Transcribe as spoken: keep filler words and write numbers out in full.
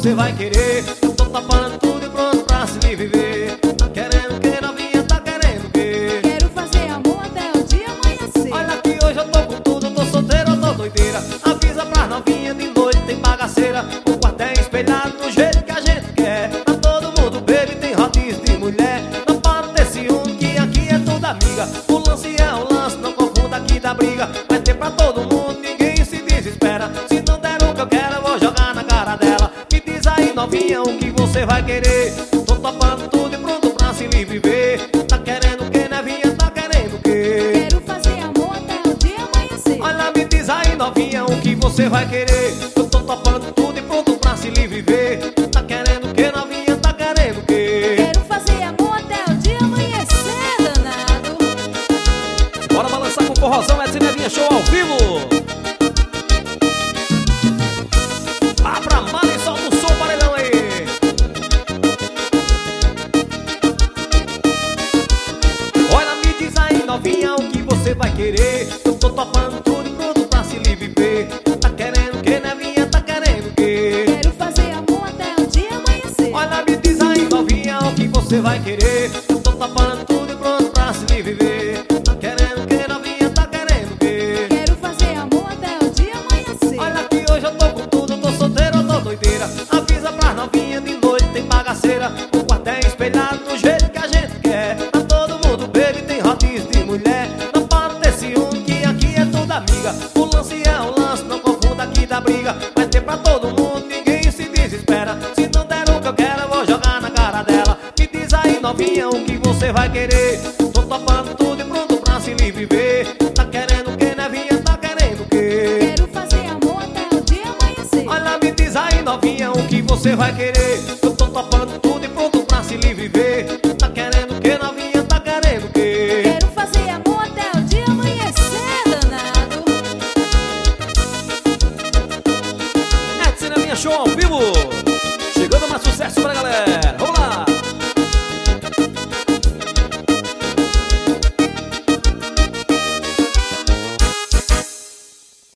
você vai querer. Eu tô topando tudo e pronto pra se viver. Tá querendo que novinha, tá querendo que quero fazer amor até o dia amanhecer. olha que hoje eu tô com tudo, eu tô solteiro, eu tô doideira. Avisa pra novinha, de noite tem bagaceira. O quarto é espelhado do jeito que a gente quer. Tá todo mundo bebe, tem rodízio de mulher. Não pode ter ciúme que aqui é tudo amiga. O lance é o lance, não confunda aqui da briga. Vai ter pra todo mundo, ninguém se desespera. Se não der o que eu quero, eu vou jogar na cara dela. Me diz aí novinha, o que você vai querer? Tô topando tudo e pronto pra se lhe viver. Tá querendo o que, novinha? Tá querendo o quê? Quero fazer amor até o dia amanhecer. Olha, me diz aí novinha, o que você vai querer? Eu tô topando tudo e pronto pra se lhe viver. Tá querendo o que, novinha? Tá querendo o quê? Quero fazer amor até o dia amanhecer, danado. Bora balançar com o forrozão, Edson Nevinha Show ao vivo. Vá pra mala e solta o som, paredão aí. Olha, me diz aí novinha, o que você vai querer? Eu tô topando tudo e pronto pra se lhe viver. Tá querendo o que, novinha? Tá querendo o quê? Quero fazer amor até o dia amanhecer. Olha, me diz aí novinha, o que você vai querer? Eu tô topando tudo e pronto pra se lhe viver. Tá querendo o que, novinha? Tá querendo o quê? Quero fazer amor até o dia amanhecer. Olha que hoje eu tô com tudo, eu tô solteiro, eu tô doideira. Avisa pra novinha, de noite tem bagaceira. O quarto é espelhado do jeito que a gente quer. Tá todo mundo bebe, tem rodízio de mulher. Não pode ter ciúme que aqui é tudo amiga. O lance é o lance, não confunda aqui da briga. Vai ter pra todo mundo, ninguém se desespera. Se não der o que eu quero, eu vou jogar na cara dela. Me diz aí novinha, o que você vai querer? Tô topando tudo e pronto pra se lhe viver. Tá querendo o que, novinha? Tá querendo o quê? Quero fazer amor até o dia amanhecer. Olha, me diz aí novinha, o que você vai querer? Eu tô topando tudo e pronto pra se lhe viver. Tá querendo o que, novinha? Tá querendo o quê? Quero fazer amor até o dia amanhecer, danado. Edson Nevinha Show ao vivo. Chegando mais sucesso pra galera. Vamos lá.